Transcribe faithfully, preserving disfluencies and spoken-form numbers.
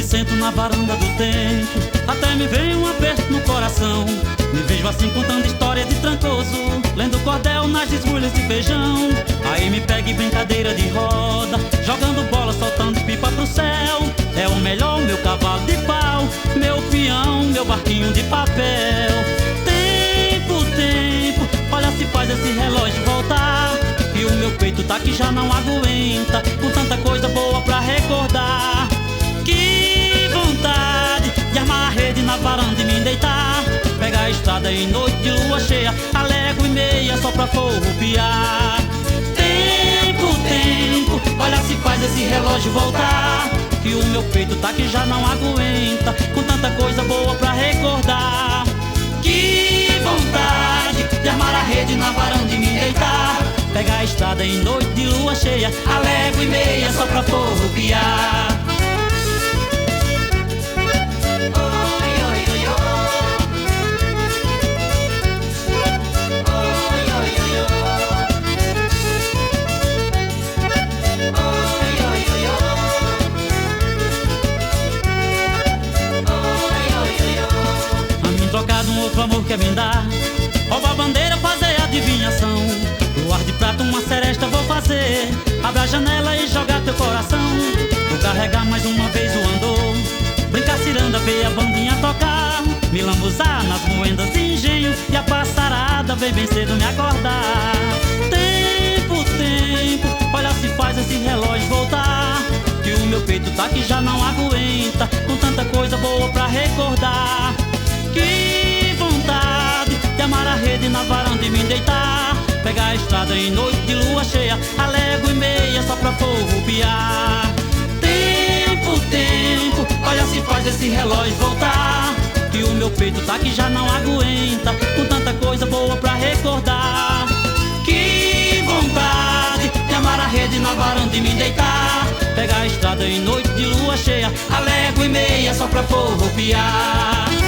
sento na varanda do tempo, até me vem um aperto no coração. Me vejo assim contando história de trancoso, lendo cordel nas desgulhas de feijão. Aí me pega em brincadeira de roda, jogando bola, soltando pipa pro céu. É o melhor, meu cavalo de pau, meu peão, meu barquinho de papel. Tempo, tempo, olha se faz esse relógio voltar, e o meu peito tá que já não aguenta, com tanta coisa boa pra recordar. Que vontade de armar a rede na varanda e me deitar, pegar a estrada em noite de lua cheia, a légua e meia só pra forrupiar. Tempo, tempo, olha se faz esse relógio voltar, que o meu peito tá que já não aguenta, com tanta coisa boa pra recordar. Que vontade de armar a rede na varanda e me deitar, pegar a estrada em noite de lua cheia, a légua e meia só pra forrupiar. Trocado um outro amor quer me dar, rouba a bandeira, fazer adivinhação. Luar de prata, uma seresta vou fazer, abre a janela e joga teu coração. Vou carregar mais uma vez o andor, brincar ciranda, ver a bandinha tocar, me lambuzar nas moendas de engenho, e a passarada vem bem cedo me acordar. Tempo, tempo, olha se faz esse relógio voltar, que o meu peito tá que já não aguenta, com tanta coisa boa pra recordar. Que vontade de amar a rede na varanda e me deitar, pegar a estrada em noite de lua cheia, a légua e meia só pra forrupiar. Tempo, tempo, olha se faz esse relógio voltar, que o meu peito tá que já não aguenta, com tanta coisa boa pra recordar. Que vontade de amar a rede na varanda e me deitar, pegar a estrada em noite de lua cheia, a légua e meia só pra forrupiar.